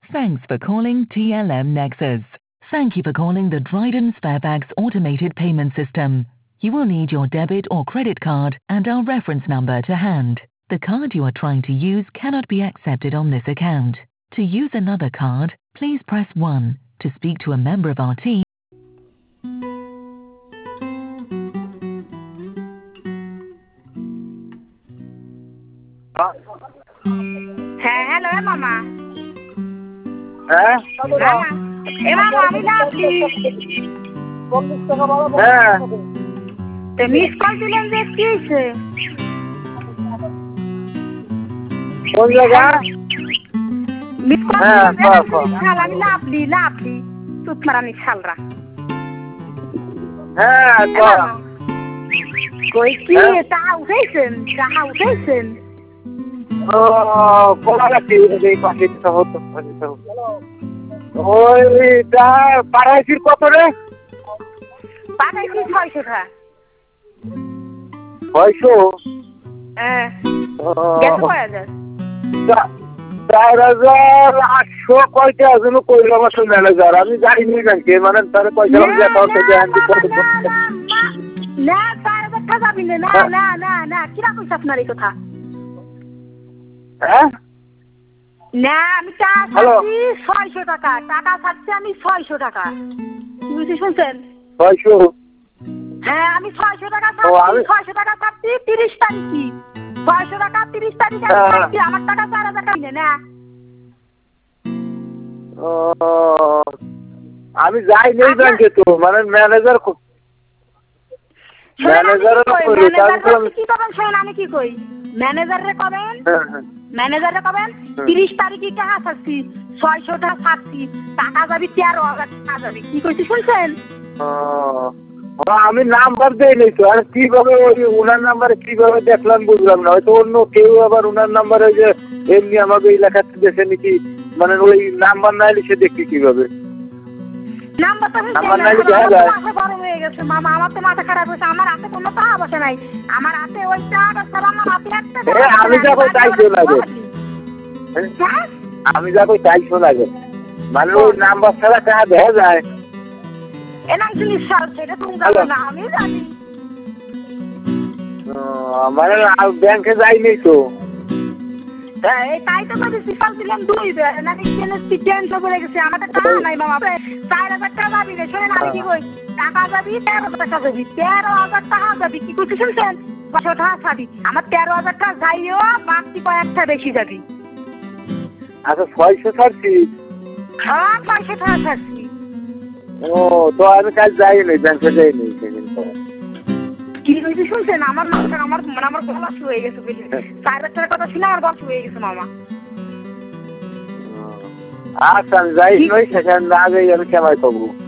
Thanks for calling TLM Nexus. Thank you for calling the Dryden Sparebags automated payment system. You will need your debit or credit card and our reference number to hand. The card you are trying to use cannot be accepted on this account. To use another card, please press 1. To speak to a member of our team, হ্যাঁ hello মামা হ্যাঁ মামা এ মামা আমি lovely হ্যাঁ miss call দিলেন যে কি হয়েছে কোন জায়গা মিস কল হ্যাঁ, দিলেন কও। শাল আমি লাভলি তুত মারানি শালরা হ্যাঁ কই কি হ্যাঁ। টাকা উঠেছেন ও কোলা গাছি এই পাশে তো হতো ওইটা পাড়াইছির কত রে পাঠাইছি 600 টাকা 600 হ্যাঁ ও, গেছে কয় হাজার 4800 কয়টা যেন কইলাম আসলে ম্যানেজার আমি জানিনি ব্যাংকে মানে তার পয়সা আমি যে অ্যাকাউন্টে যে হ্যান্ড করে না 4000 টাকা যাবি না কিরা কইছ আপনার এই কথা হ্যাঁ না আমি টাকা হ্যালো। ছাড়ছি 600 টাকা ছাড়ছি আমি 600 টাকা বুঝতে শুনছেন 600 হ্যাঁ আমি 600 টাকা ও, আমি- ছাড়ছি 600 টাকা ছাড়ছি 30 তারিখে 600 টাকা 30 তারিখে হ্যাঁ। ছাড়ছি আমার টাকা 4000 টাকা না ও, আমি যাই নেই ব্যাংকে তো মানে ম্যানেজার ম্যানেজারের কি করবেন শোনেন আমি কি কই ম্যানেজারে কবেন হ্যাঁ 30 তারিখে টাকা ছাড়ছি 600 টাকা ছাড়ছি টাকা যাবি 13,000 টাকা যাবি কি কইছি শুনছেন আমি নাম্বার দেই নাই তো আর কিভাবে ওই ওনার নাম্বারে কিভাবে দেখলাম বুঝলাম না হয়তো অন্য কেউ আবার ওনার নাম্বারে যে এমনি আমাকে এলাকাতে দেখে নাকি মানে ওই নাম্বার না এলে সে দেখি কিভাবে নাম্বার তো নাম্বার নাই দেখা যায়। মাথা গরম হয়ে গেছে মামা আমার তো মাথা খারাপ হয়েছে আমার হাতে কোনো টাকা বসে নাই আমার হাতে ওই টাকা ছাড়া আমার হাতে একটা এ, আমি যা কই তাই শোনা যায়। হ্যাঁ? আমি যা কই তাই শোনা যায় মানে ওই নাম্বার ছাড়া টাকা দেখা যায় এনাম জিনিস সাল সেটা তুমি জানো না আমি জানি মানে ব্যাংকে যাইনি তো হ্যাঁ, এই তাই তো কইছি সিফাল দিলাম 2 বে নাকি কেন চেঞ্জ করে গেছে আমাদের টাকা নাই মামা 4000 টাকা যাবি রে শোনেন আমি কি কই টাকা যাবি 13,000 টাকা যাবি 13,000 টাকা যাবি কি কইছিস শুনছেন 500 টাকা ছাড়ি আমার 13,000 টাকা যাইও বাকি কয়েকটা বেশি যাবি আচ্ছা 600 ছাড়ছি হ্যাঁ 500 টাকা ছাড়ছি ও তো আমি কাল যাইনি ব্যাংকে যাইনি সেদিন তো কি কইছিস শুনছেন আমার মাথা আমার গলা শুয়ে হয়ে গেছে বুঝলি 4000 টাকার কথা শুনে আমার গলা শুয়ে হয়ে গেছে মামা আচ্ছা আমি যাই নই সেখানে না যাই আমি কেমন পাবো